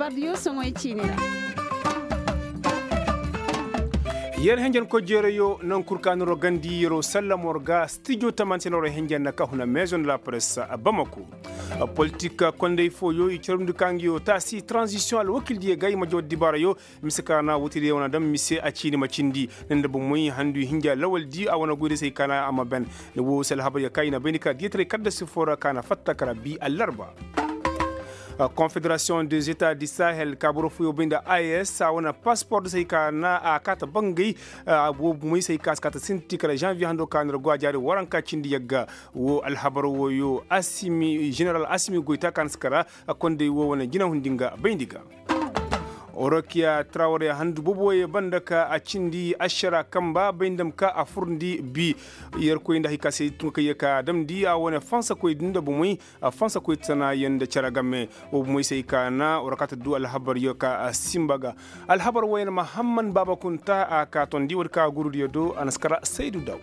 radio songo chinira yer henjen ko jereyo nan kurkanoro gandi yero sallamorga studio tamantenoro henjen na kahuna maison de la presse à Bamako politique konde foyo i cerumdu kangio tasi transition al wakil die gay ma jodi barayo miskana wotide wona dam mise acini macindi nende bo moy handu hinja lawal di awana gode sey kana ama ben ne wo sel habar ya kayna benika dietre kadda sifora kana fatta karabi al-arba Confédération des États du Sahel kaburo fuyo binda AES wana passeport sai kana a kata bangai bo muy sai kas kata sinti kala janvier hando kanro gwajari waranka cindi yagga wo alhabaro wo yo asimi general asimi goita kan skara konde wo wana gina hundinga bindiga Orokia Traoré handu boboye bandaka a cindi ashara kamba bindam ka a furndi bi yer ko inda hikase tunka yaka damdi a wona fansa ko dinda bumui a fansa ko tsana yanda charagamme o bumui sai kana orakata du alhabar yoka a simbaga alhabar wayna Muhammad Baba Kunta a ka tondi warka gurudi do anaskara Seydou Daw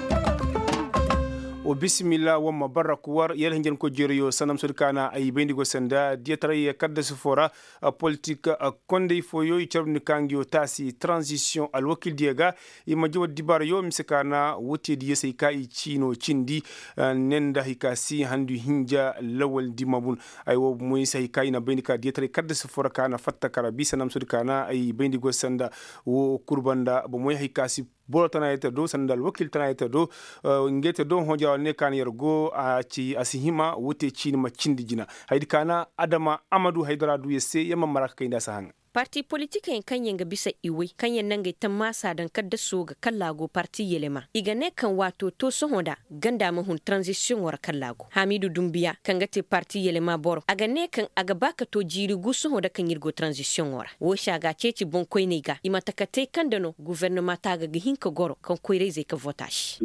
o bismillah wa mabaraku war yel henjen ko jeriyo sanam sudkana ay bendigo senda dietray kadda sufora politique konde foyo i charbni kangio tasi transition al wakil diega i majo dibar yo misekana wote di yesay ka i chino chindi nenda hikasi handu hinja lawal dimabun ay wo moy say kay na bendika dietray kadda sufora kana fatta karabi sanam sudkana ay bendigo senda wo kurbanda bo moy hikasi bolo tanayta do sandal wakil tanayta do ngete do hoja ne kan yergo a ci asihima wote ci ma cindi jina haydi kana Adama Amadou Haydara du yesse yamma maraka kayda sahanga parti politique en kanyen ga bisa iwe kanyen nan ga tamasa dan kadda so ga kallago parti yelema iga ne kan wato to so honda ganda ma hun transition war kallago Hamidou Doumbia kan ga te parti yelema bor aga ne kan aga baka to jiri gu so honda kan yirgo transition wara wo shaga ceci bon koy ne ga imata ka te kandano gouvernement taga ga hinka goro kan koy reze ka votage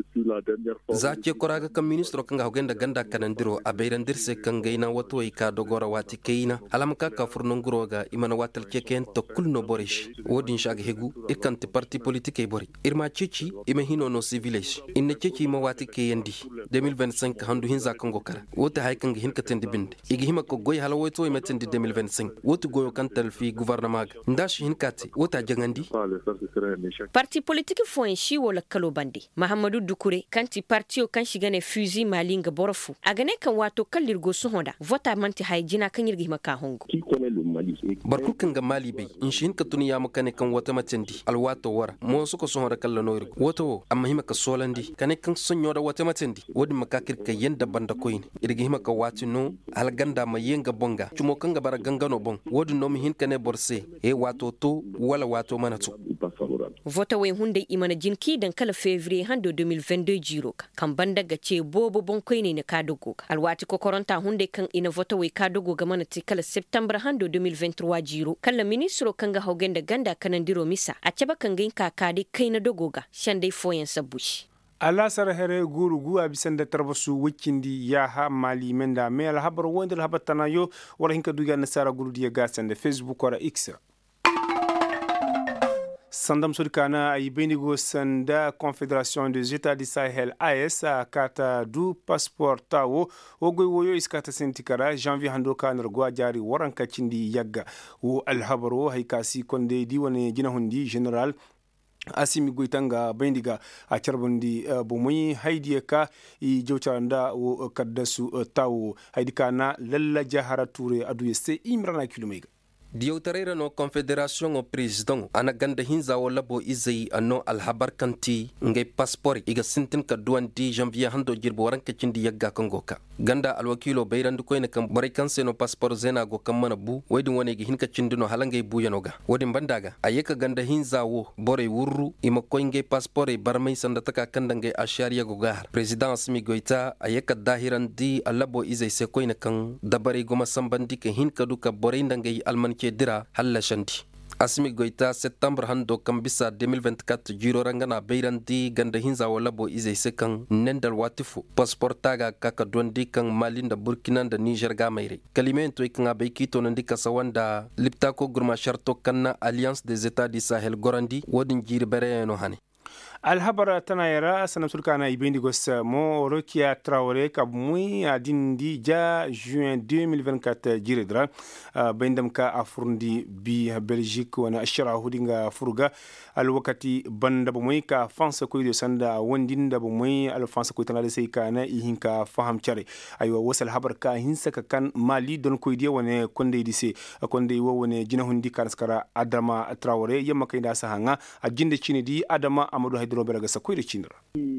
za ke koraga kan ministro kan ga hogenda ganda kanandiro a beirandirse kan gaina wato ka dogora wati keina alamka ka furnon guroga imana watal keke to kulno borish wodin shag hegu ikante parti politique bori irma ceci ime hino no civilage inne ceci ma wati ke yandi 2025 handu hinza kango kara wota hay kan hin katendi binde igi hima ko goy hala woyto e metendi 2025 wotu goyo kantal fi gouvernement ndash hin kati wota jangandi parti politique fo en shi wala kalo bandi Mahamadou Doucouré kanti parti o kan shigane fusi malinga borofu agane kan wato kallirgo so honda vota manti hay jina kan yirgi maka hongo barku kan ga mali bai in shin ka tuniya makane kan wata matendi alwato wara mo suko so hora kala noir woto amma hima ka solandi kane kan sonyo da wata matendi wodi makakir ka yenda banda koyin irgi hima ka wati no alganda ma yenga bonga tumo kan ga bara gangano bon wodi no mi hin kane borse e wato to wala wato manatu vota we hunde imana jinki dan kala février hando 2022 jiro kan banda ga ce bobo bon koyin ne ka dogo alwati ko koronta hunde kan ina vota we ka dogo ga mana ti kala september hando 2023 jiro kala ministro kanga hogenda ganda kanandiro misa a ceba kangin kakadi kaina dogoga shande foyen sabushi ala sara here guru gu abisanda tarbasu wikindi ya ha mali menda me al habar wondel habatana yo wala hinka duga nasara guru dia gasande Facebook wala X Sandam Sudkana ay benigo sanda Confédération des États du Sahel AES kata du passeport tawo ogoy woyo iskata sentikara janvier hando kanar go jari waranka cindi yagga wo alhabaro haykasi konde di woni jina hundi general Asimi Goitanga bendiga a charbundi bomoyi haidi ka I jowcanda wo kaddasu tawo haidi kana lalla jahara touré adu yesse imrana kilomega Diyo tarera no confédération o président ana ganda hinza wala bo izai ano alhabar kanti ngay passeport iga sintin ka duan di janvier hando jirbo waran ka cindi yagga kangoka ganda alwakilo bayrandu ko ne kam bari kanse no passeport zena go kam mana bu wedin woni gi hinka cindino halangay bu yanoga wodin bandaga ayeka ganda hinza wo bore wurru ima ko ngay passeport barmay sanda taka kanda ngay ashariya go gar président Assimi Goïta ayeka dahiran di alabo izai se ko ne kan dabari goma sambandi ke hinka duka bore ndangay alman ke dira halla shanti Assimi Goïta septembre hando kam bisa 2024 jiro rangana beirandi ganda hinza wala bo izai sekan nendal watifu passportaga kaka dondi kan Mali da Burkina da Niger ga maire kalimento ikanga be kito nandi kasawanda lipta ko gurma sharto kanna Alliance des États du Sahel gorandi wodin jiri bere no hani alhabara tana yara sanam sulkana ibendi gos mo rokia traore kab mui adindi ja juin 2024 jiredra bendam ka afurndi bi belgique wana ashara hudinga furga al wakati banda bo mui ka fansa ko de sanda wondinda bo mui al fansa ko tana sai kana ihinka faham chare aywa wasal habar ka hinsa ka kan mali don ko de wane konde dise konde wo wane jina hundi kan skara adama traore yamma kayda sahanga ajinde chini di adama amadu drobe sa koyre cinra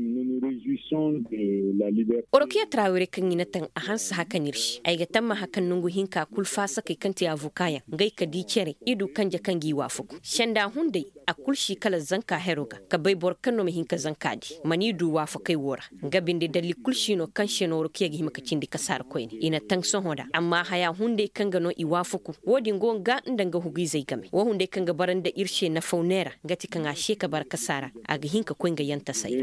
orokiya traore kan yina tan a hansa hakan yirshi ai ga tamma hakan nungu hinka kulfa sakai kanti avukaya ngai ka di cere idu kanja kan giwa fuku shanda hundai a kulshi kala zanka heroga ka bai bor kanno mi hinka zankadi mani du wa fakai wora ngabinde dali kulshi no kan sheno orokiya gi himaka cindi kasar koyni ina tan son hoda amma haya hundai kan ga no iwa fuku wodi ngonga ndanga hugi zai game wo hundai kan ga baranda irshe na faunera ngati kan a sheka bar kasara aga hinka koinga yanta sai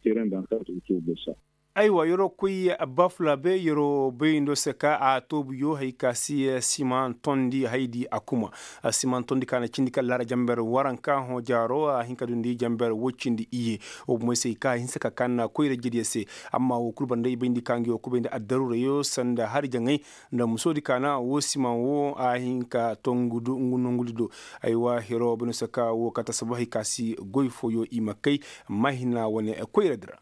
aywa yoro kuy bafla be yoro beindo seka a tobuyo haykasi siman tondi haydi akuma siman tondi kana cindika lara jamber waranka ho jaro hinka dundi jamber woccindi iye o moysey ka hinsaka kanna koyre jediyese amma wo kulbande beindi kangi o kubende addarure yo sanda har jangay nda musodi kana wo siman wo a hinka tongudu ngunungulido aywa hero beno seka wo kata sabahi kasi goyfo yo imakay mahina wone koyre dra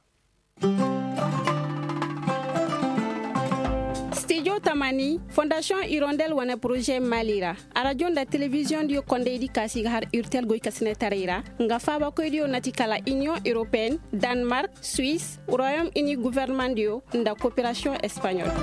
Studio Tamani, Fondation Hirondelle wana projet Malira. A radio da télévision dio kondeidi kasi har urtel goy kasine tarira. Nga faba ko dio natikala Union Européenne, Danemark, Suisse, Royaume-Uni gouvernement dio nda coopération espagnole.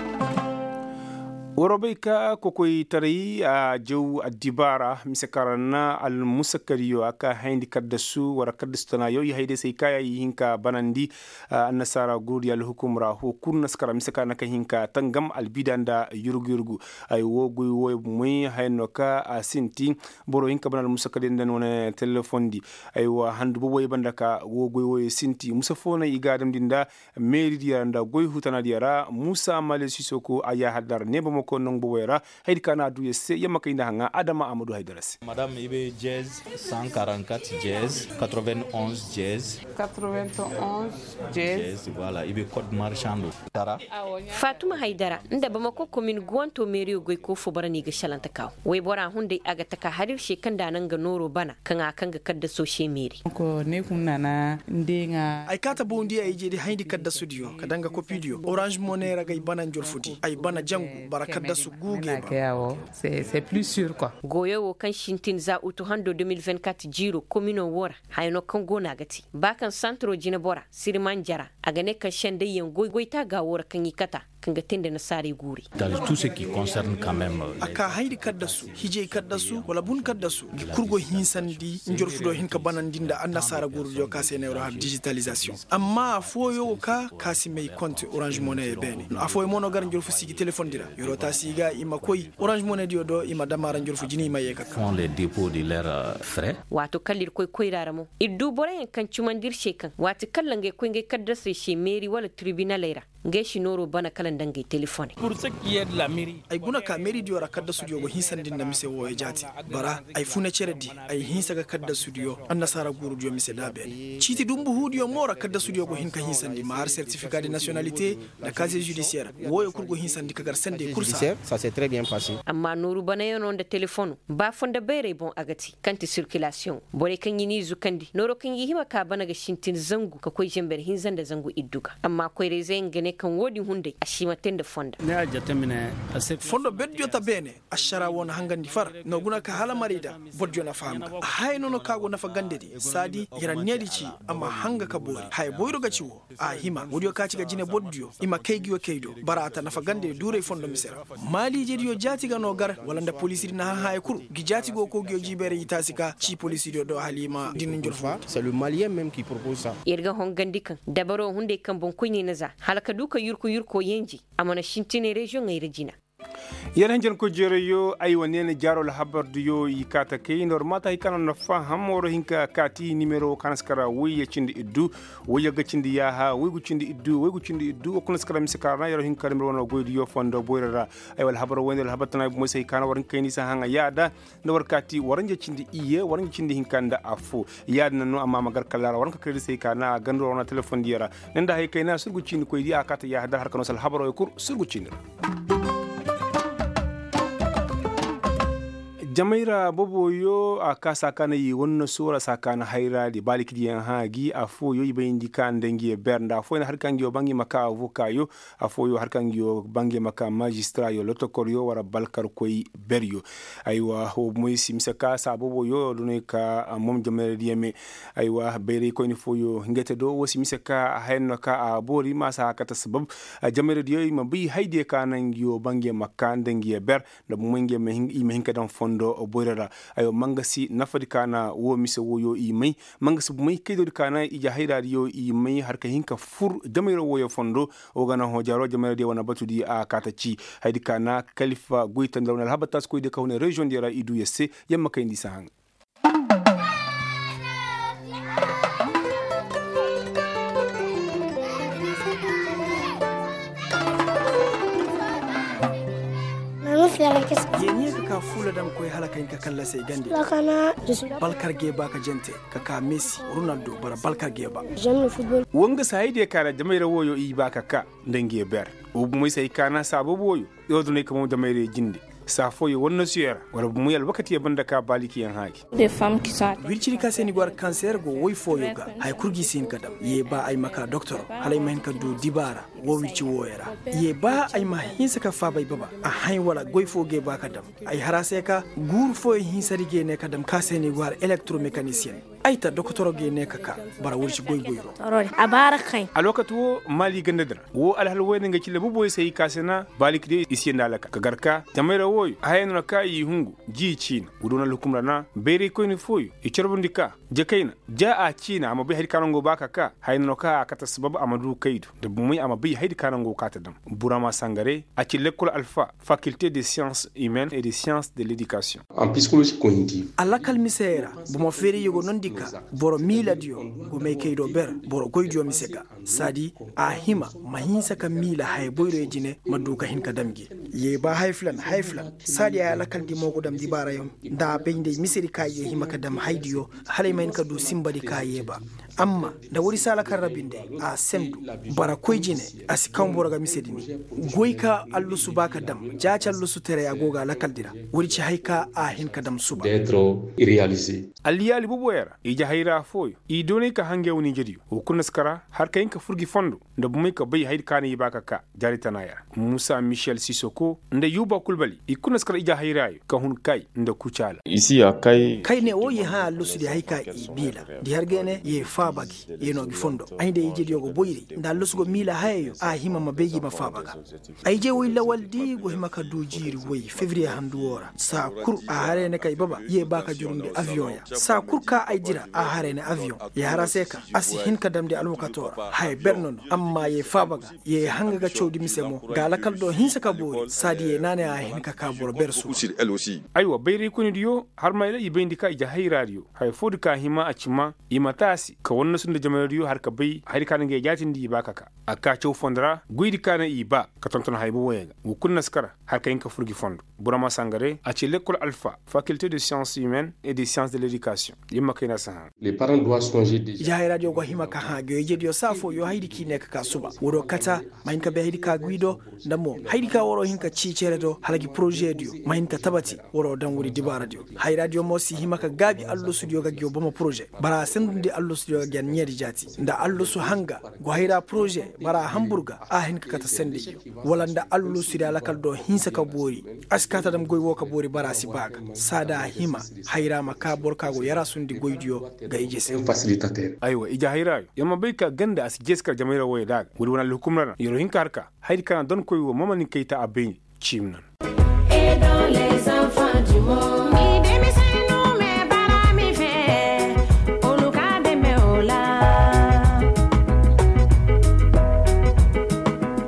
Worobeika kokoi tari a jew adibara misakarana al musakariyo aka haindi kaddasu wara kaddastana yo hayde sai kaya hinka banandi annasara gurdi al hukumra hu kunna skara misakana ka hinka tangam al bidanda yurugurgu ay wogoy wo muy haynoka asinti boro hinka banal musakadin dan wona telefondi ay wa handu bo banda ka wogoy wo sinti musafona igadam dinda meri dianda goy hutana diara musa male sisoko aya hadar nebo ko non bo wera haydi kana du yesse yamma kayna hanga adama amadou haydarasi madame ibe jazz 144 jazz 91 jazz 91 jazz voilà ibe code marchand tara fatuma haydara nda bamako commune gonto mairie goy ko fo barani ga shalanta kaw way bora hunde aga taka harir shekanda nan ga noro bana kan ga kadda so she mairie ko ne kunna na ndenga ay kata bondi ay jedi haydi kadda studio kadanga ko video orange money ragay banan jor fudi ay bana jangu baraka da su guge ba c'est plus sûr quoi goyo wo kan shintin za uto hando 2024 jiro komino wora hayno kan gona gati bakan centro jina bora sirman jara aga ne kan shende yen goyta ga wora kan yikata kanga tende na sari guri dans tout ce qui concerne quand même aka haydi kaddasu hije kaddasu wala bun kaddasu gi kurgo hinsandi njor fudo hin ka banandinda anna sara guru yo ka sene euro digitalisation amma foyo ka kasi may compte orange money bene afoy mono gar njor fu sigi telephone dira yoro ta siga ima koy orange money dio do ima damara njor fu jini maye ka font les dépôts de leurs frais wato kallir koy raramo iddu bore kan cumandir shekan wato kallange koy nge kaddase she mairie wala tribunal era nge shinoro bana kalandange telephone pour ce qui est de la mairie ay guna ka mairie dio ra kadda studio go hinsandin na mise wo e jati bara ay fune ceredi ay hinsaga kadda studio annasara guru dio mise dabe chiti dumbu hudio mora kadda studio go hinka hinsandi ma har certificat de nationalité da casier judiciaire wo e kurgo hinsandi kagar sende kursa ça s'est très bien passé amma noru bana yonon da telephone ba fonda bere bon agati kanti circulation bore kan yini zukandi noro kan yi hima ka bana ga shintin zangu ka koy jember hinzanda zangu idduga amma koy rezen gane kan wodi hunde ashima tende fonda ne a jatemine fondo beddio ta bene ashara won hangandi far no guna ka hala marida bodjo na famga hayno no kago nafa gandedi sadi yaran nedi ci amma hanga ka bori hay boyro ga ciwo a hima wodiyo ka ci ga jine bodjo ima kaygiyo kaydo barata nafa gande dure fondo misera mali jediyo jati ga no gar wala nda police na hay kuru gi jati go ko gyo jibere yitasika ci police do halima dinu njorfa c'est le malien même qui propose ça irga hongandi kan dabaro hunde kan bon kunyi naza halaka duka yurko yenji amana shintine region ngay regina yar hanjan ko jereyo ay wonene jarol habardu yo yikata kay normata hikana no faham woro hinka kati numero kanaskara wiye cindi iddu wiye gacindi yaha wigu cindi iddu kunaskara miskara yaro hinka numero no goydi yo fondo boyrara ay wal habaro wonel habatana mo sey kana waran kayni sa hanga yada no warkati waranje cindi iye waranje cindi hinkanda afu yadna no amma magar kallara waran ka kredi sey kana gando na telephone diyara nenda hay kayna surgu cindi koydi akata ya hadar har kano sal habaro yo kur surgu cindi jamaira bobo yo aka sakana yi wonno sura sakana hayra di baliki di haagi afo yo ibe indika ndengi bernda afo har kangi yo bangi maka avoka yo afo yo har kangi yo bangi maka magistrat yo lotokor yo wara balkar koy beryo aywa ho moysi misaka sa bobo yo dune ka mom jamaira di yeme aywa bere ko ni fo yo ngete do wosi misaka henno ka abori masa kata sabab jamaira di yo mabi hayde kanangi yo bangi maka ndengi ber do mungi me hinka dan fondo o boyrara ayo mangasi nafadi kana wo mise wo yo imai mangasi bumai kedo kana ija hayrari yo imai harka hinka fur jamiro wo yo fondo o gana ho jaro jamiro de wana batudi a katachi haydi kana khalifa goitan dawna habatas ko de kawne region dira idu yesse yamma kayndi sahang yeniya ka fula dam koy halaka ka kalla sai gande balkar geba ka jente ka Messi Ronaldo bara balkar geba wonga sai de kara jamaira woyo i baka ka ndangi ber o muy sai kana sabo boyo yodune ko mo jamaire jinde sa foyo wonna suyera wala mu yal wakati e banda ka baliki yan haaki des femmes qui sont wirchiri ka seni gwar cancer go woy foyo ga hay kurgi sin kadam ye ba ay maka doctor halay men ka du dibara wo wirchi woyera ye ba ay ma hinsa ka fa bay baba a hay wala goy foge ba kadam ay harase ka gur foy hinsari ge ne kadam ka seni gwar electromécanicien ayta doctor ge ne kaka bara wirchi goy goyro torori abara khay a lokati wo mali gandadra wo alhal wayne nga ci le boy sai kasena baliki de isienda laka ka garka jamaira woy hayno kai hungu ji chin udona lukumra na bere ko ni foy e chorbundika je kaina ja a china amma bi hadi kanango baka ka hayno ka kata sabab amadu kaidu de bumui amma bi hadi kanango kata dam burama sangare a ci l'école alpha faculté des sciences humaines et des sciences de l'éducation en psychologie cognitive alla kalmisera bumo feri yugo nondika boro miladio go me kaido ber boro goydio miseka sadi a hima mahinsa ka mila hay boyro jine maduka hinka damgi ye ba hayflan sadi ya lakal di mogo dam di bara yom da bende misiri kaye hima ka dam haydiyo halay men ka du simbadi kaye ba amma da wuri sala kan rabinde a sendu bara koyjine asikan boraga misedini goyka allusu baka dam jacha allusu tere ya goga lakal dira wuri ci hayka a hin ka dam suba d'être réalisé aliyali buboyara ija hayra foyo i doni ka hange woni jedi o kunaskara har kayin ka furgi fondo da bumai ka bai haid kana yibaka ka jari tanaya Musa Michel Sissoko nda Yuba Kulbali i kunaskara ija hayrayo ka hun kai nda kuchala ici à kai ne o ye ha allusu di hayka i bila di hargene ye fabagi ye no gi fondo ayde ye jedi go boyri nda allusu go mila hayo a hima mabeji ma fabaga ayje wi lawaldi go hima ka do jiri woy février handu wora sa kur a hare ne kay baba ye baka jurunde avion ya sa kur ka ay jira a hare ne avion ye harase ka asi hin ka damde almukatora hay bernono amma ye fabaga ye hanga ga chowdi misemo ga lakal do hinsa ka bori sadi ye nane a hin ka kaboro bersu aywa bayri kuni diyo har mayla ibendi ka ija hay radio hay fodi ka hima a cima imatasi ka wonna sunde jama'a diyo har ka bay hay ka nge jatin di baka ka aka chow fondra guidi kana iba ka tonton hay bo wega wukunna skara har ka yinka furgi fondo burama sangare a ci l'école alpha faculté de sciences humaines et des sciences de l'éducation yimma kayna saha les parents doivent songer déjà ya radio go hima ka ha ge jediyo safo yo haydi ki nek ka suba wodo kata mayin ka be haydi ka guido ndamo haydi ka woro hinka cicere do halagi projet dio mayin ka tabati woro dan wuri diba radio hay radio mo si hima ka gabi allo studio ga gyo bama projet bara sendunde allo studio ga gyan nyedi jati nda allo su hanga go hayra projet bara hamburga a hinka kata sende wala nda allo studio lakal do hinsa ka bori askata dam goy wo ka bori bara si baga sada hima hayra maka borka go yara sundi goydio ga ijese facilitateur aywa ija hayra yamma bayka ganda as jeskar jamaira woy dag wuri wona lukumrana yoro hinka harka haydi kana don koy wo mamani kayta abeni chimnan et dans les enfants du monde